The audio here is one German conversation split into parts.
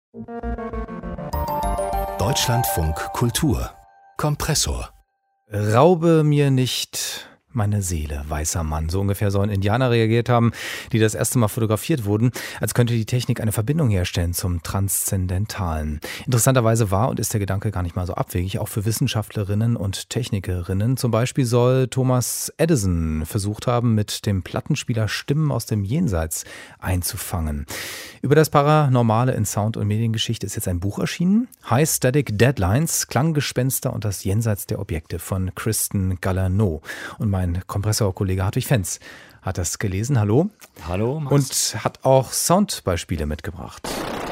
Deutschlandfunk Kultur Kompressor. Raube mir nicht meine Seele, weißer Mann. So ungefähr sollen Indianer reagiert haben, die das erste Mal fotografiert wurden, als könnte die Technik eine Verbindung herstellen zum Transzendentalen. Interessanterweise war und ist der Gedanke gar nicht mal so abwegig, auch für Wissenschaftlerinnen und Technikerinnen. Zum Beispiel soll Thomas Edison versucht haben, mit dem Plattenspieler Stimmen aus dem Jenseits einzufangen. Über das Paranormale in Sound- und Mediengeschichte ist jetzt ein Buch erschienen. High Static Deadlines, Klanggespenster und das Jenseits der Objekte von Kristen Gallernau. Und mein Kompressorkollege Hartwig Fenz hat das gelesen. Hallo. Hallo, Max. Und hat auch Soundbeispiele mitgebracht.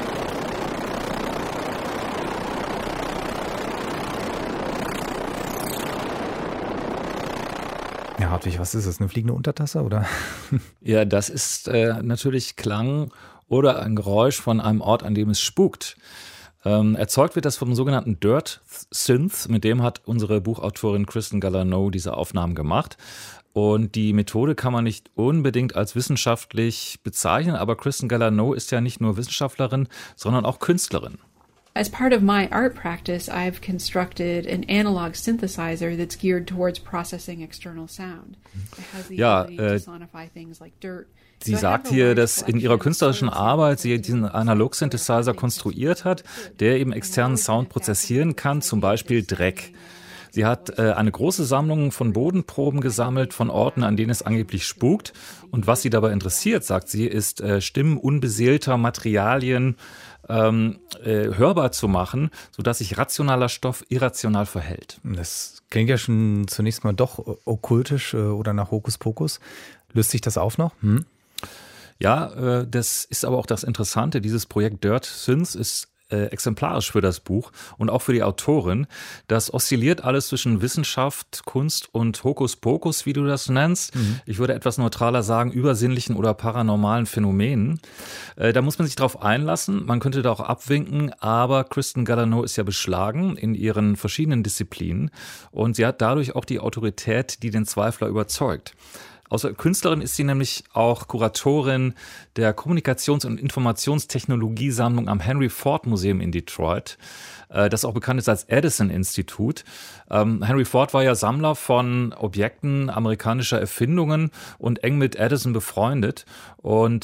Ja, Hartwig, was ist das? Eine fliegende Untertasse, oder? Ja, das ist natürlich Klang oder ein Geräusch von einem Ort, an dem es spukt. Erzeugt wird das vom sogenannten Dirt Synth, mit dem hat unsere Buchautorin Kristen Gallernau diese Aufnahmen gemacht. Und die Methode kann man nicht unbedingt als wissenschaftlich bezeichnen, aber Kristen Gallernau ist ja nicht nur Wissenschaftlerin, sondern auch Künstlerin. As part of my art practice, I've constructed an analog synthesizer that's geared towards processing external sound. It has the ability to sonify things like dirt. Sie sagt hier, dass in ihrer künstlerischen Arbeit sie diesen Analog-Synthesizer konstruiert hat, der eben externen Sound prozessieren kann, zum Beispiel Dreck. Sie hat eine große Sammlung von Bodenproben gesammelt, von Orten, an denen es angeblich spukt. Und was sie dabei interessiert, sagt sie, ist Stimmen unbeseelter Materialien hörbar zu machen, sodass sich rationaler Stoff irrational verhält. Das klingt ja schon zunächst mal doch okkultisch oder nach Hokuspokus. Löst sich das auf noch? Ja, das ist aber auch das Interessante. Dieses Projekt Dirt Synth ist exemplarisch für das Buch und auch für die Autorin. Das oszilliert alles zwischen Wissenschaft, Kunst und Hokuspokus, wie du das nennst. Ich würde etwas neutraler sagen, übersinnlichen oder paranormalen Phänomenen. Da muss man sich drauf einlassen. Man könnte da auch abwinken, aber Kristen Gallernau ist ja beschlagen in ihren verschiedenen Disziplinen und sie hat dadurch auch die Autorität, die den Zweifler überzeugt. Außer Künstlerin ist sie nämlich auch Kuratorin der Kommunikations- und Informationstechnologiesammlung am Henry Ford Museum in Detroit, das auch bekannt ist als Edison Institut. Henry Ford war ja Sammler von Objekten amerikanischer Erfindungen und eng mit Edison befreundet. Und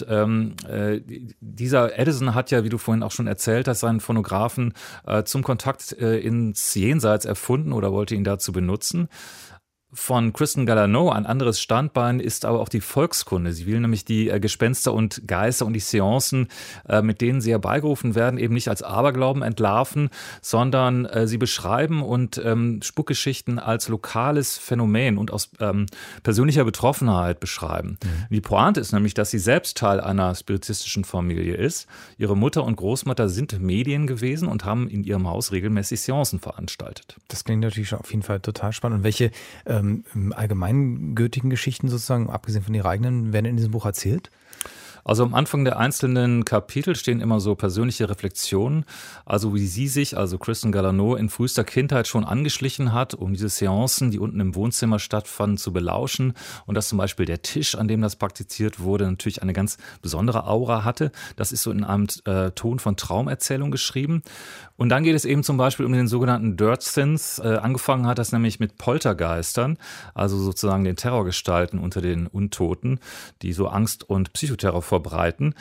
dieser Edison hat ja, wie du vorhin auch schon erzählt hast, seinen Phonographen zum Kontakt ins Jenseits erfunden oder wollte ihn dazu benutzen. Von Kristen Gallernau ein anderes Standbein ist aber auch die Volkskunde. Sie will nämlich die Gespenster und Geister und die Seancen, mit denen sie herbeigerufen werden, eben nicht als Aberglauben entlarven, sondern sie beschreiben und Spukgeschichten als lokales Phänomen und aus persönlicher Betroffenheit beschreiben. Die Pointe ist nämlich, dass sie selbst Teil einer spiritistischen Familie ist. Ihre Mutter und Großmutter sind Medien gewesen und haben in ihrem Haus regelmäßig Seancen veranstaltet. Das klingt natürlich auf jeden Fall total spannend. Und welche allgemeingültigen Geschichten sozusagen, abgesehen von ihrer eigenen, werden in diesem Buch erzählt? Also am Anfang der einzelnen Kapitel stehen immer so persönliche Reflexionen, also wie sie sich, also Kristen Gallernau, in frühester Kindheit schon angeschlichen hat, um diese Seancen, die unten im Wohnzimmer stattfanden, zu belauschen und dass zum Beispiel der Tisch, an dem das praktiziert wurde, natürlich eine ganz besondere Aura hatte. Das ist so in einem Ton von Traumerzählung geschrieben. Und dann geht es eben zum Beispiel um den sogenannten Dirt Synth. Angefangen hat das nämlich mit Poltergeistern, also sozusagen den Terrorgestalten unter den Untoten, die so Angst und Psychoterror verbreiten.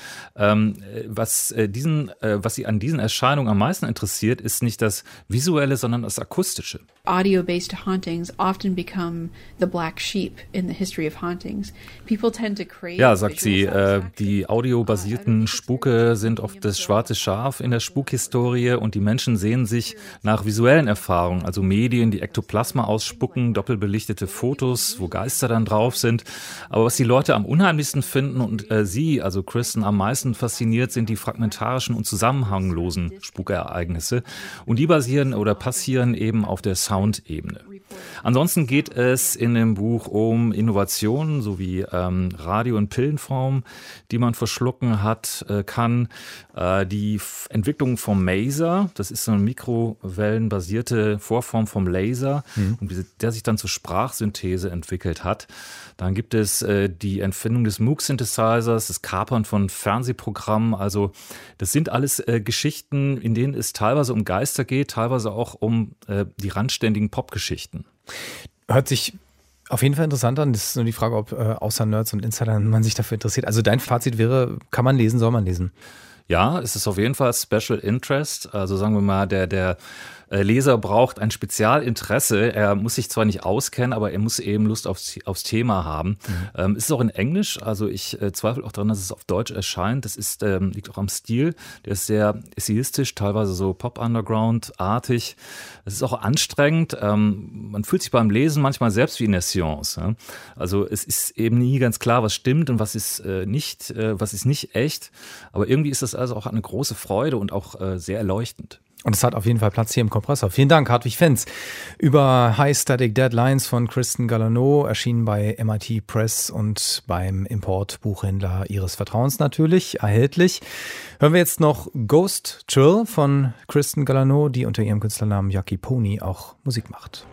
Was sie an diesen Erscheinungen am meisten interessiert, ist nicht das Visuelle, sondern das Akustische. Audio-based hauntings often become the black sheep in the history of hauntings. People tend to crave. Ja, sagt sie, die audiobasierten Spuke sind oft das schwarze Schaf in der Spukhistorie und die Menschen sehen sich nach visuellen Erfahrungen, also Medien, die Ektoplasma ausspucken, doppelbelichtete Fotos, wo Geister dann drauf sind. Aber was die Leute am unheimlichsten finden und sie, also Kristen, am meisten fasziniert, sind die fragmentarischen und zusammenhanglosen Spukereignisse. Und die basieren oder passieren eben auf der Soundebene. Ansonsten geht es in dem Buch um Innovationen sowie Radio- und Pillenformen, die man verschlucken kann. Die Entwicklung vom Maser, das ist so eine mikrowellenbasierte Vorform vom Laser, der sich dann zur Sprachsynthese entwickelt hat. Dann gibt es die Erfindung des Moog-Synthesizers, des Kapern von Fernsehprogrammen. Also das sind alles Geschichten, in denen es teilweise um Geister geht, teilweise auch um die randständigen Popgeschichten. Hört sich auf jeden Fall interessant an. Das ist nur die Frage, ob außer Nerds und Insidern man sich dafür interessiert. Also dein Fazit wäre, kann man lesen, soll man lesen? Ja, es ist auf jeden Fall Special Interest. Also sagen wir mal, der Leser braucht ein Spezialinteresse. Er muss sich zwar nicht auskennen, aber er muss eben Lust aufs Thema haben. Es ist auch in Englisch, also ich zweifle auch daran, dass es auf Deutsch erscheint. Das ist, liegt auch am Stil. Der ist sehr essayistisch, teilweise so Pop-Underground-artig. Es ist auch anstrengend. Man fühlt sich beim Lesen manchmal selbst wie in der Science. Ja? Also es ist eben nie ganz klar, was stimmt und was ist nicht echt. Aber irgendwie ist das also auch eine große Freude und auch sehr erleuchtend. Und es hat auf jeden Fall Platz hier im Kompressor. Vielen Dank, Hartwig Fenz. Über High Static Deadlines von Kristen Galaneau, erschienen bei MIT Press und beim Importbuchhändler Ihres Vertrauens natürlich, erhältlich. Hören wir jetzt noch Ghost Chill von Kristen Galaneau, die unter ihrem Künstlernamen Yucky Pony auch Musik macht.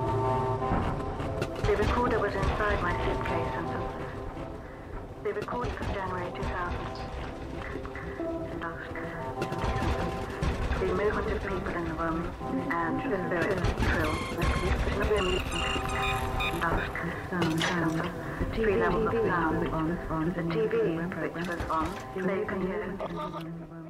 The recorder was inside my suitcase and the record from January 2000. The movement of people in the room and the trill. Three levels of sound. The TV which was on, so you can hear.